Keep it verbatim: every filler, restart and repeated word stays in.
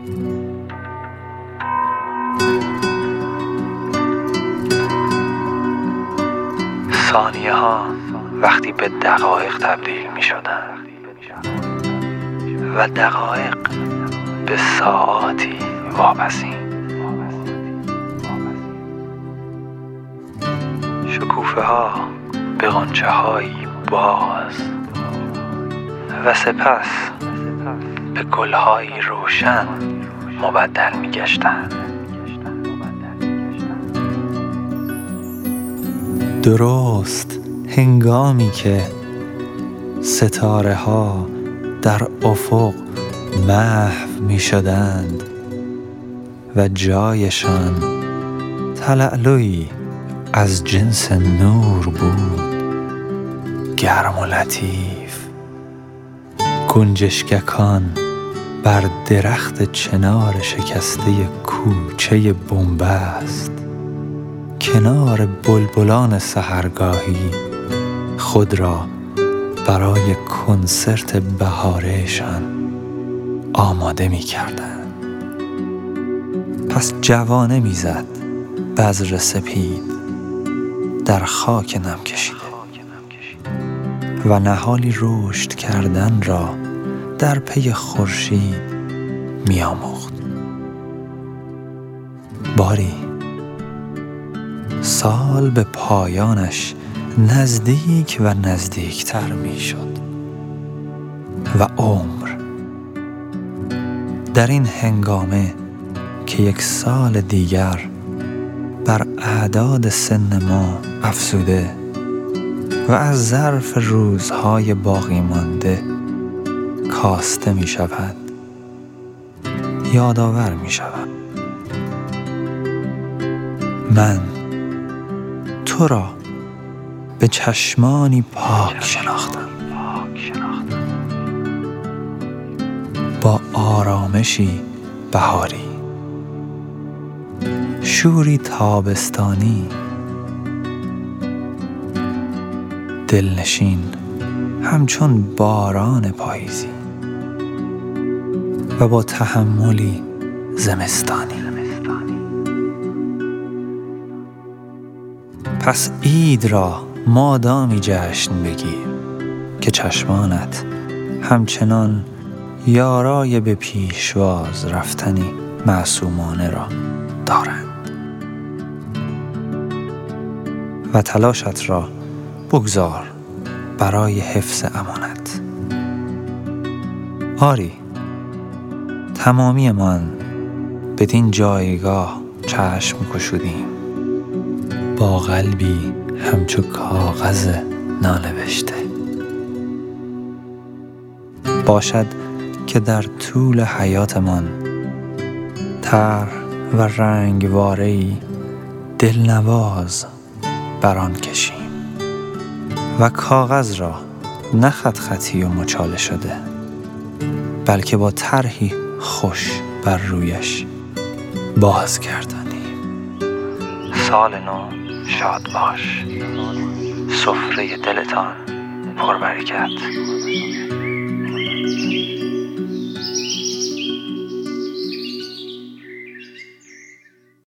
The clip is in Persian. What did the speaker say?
ثانیه ها وقتی به دقایق تبدیل می شدن و دقایق به ساعاتی واپسین، شکوفه ها به غنچه هایی باز و سپس به گل هایی روشن مبدل می گشتن. درست هنگامی که ستاره ها در افق محو می شدند و جایشان تلألؤی از جنس نور بود، گرم و لطیف. گنجشککان بر درخت چنار شکسته کوچه بنبست کنار بلبلان سحرگاهی خود را برای کنسرت بهاره‌شان آماده می کردند. پس جوانه می زد بذر سپید در خاک نم کشیده و نهالی رشد کردن را در پی خورشید می آموخت. باری سال به پایانش نزدیک و نزدیکتر می شد و عمر در این هنگامه که یک سال دیگر بر اعداد سن ما افزوده و از ظرف روزهای باقی مانده کاسته می شود، یادآور می شود. من تو را به چشمانی پاک شناختم، با آرامشی بهاری، شوری تابستانی، دلنشین همچون باران پاییزی و با تحملی زمستانی. پس عید را مادامی جشن بگیر که چشمانت همچنان یارای به پیشواز رفتنی معصومانه را دارند و تلاشت را بگذار برای حفظ امانت. آری، تمامی من بدین جایگاه چشم گشودیم با قلبی همچو کاغذ نانوشته. باشد که در طول حیاتمان طرح و رنگواره‌ای دلنواز بر آن کشیم و کاغذ را نه خط خطی و مچاله شده بلکه با طرحی خوش بر رویش بازگردانیم. سال نو شاد باش، سفره دلتان پربرکت.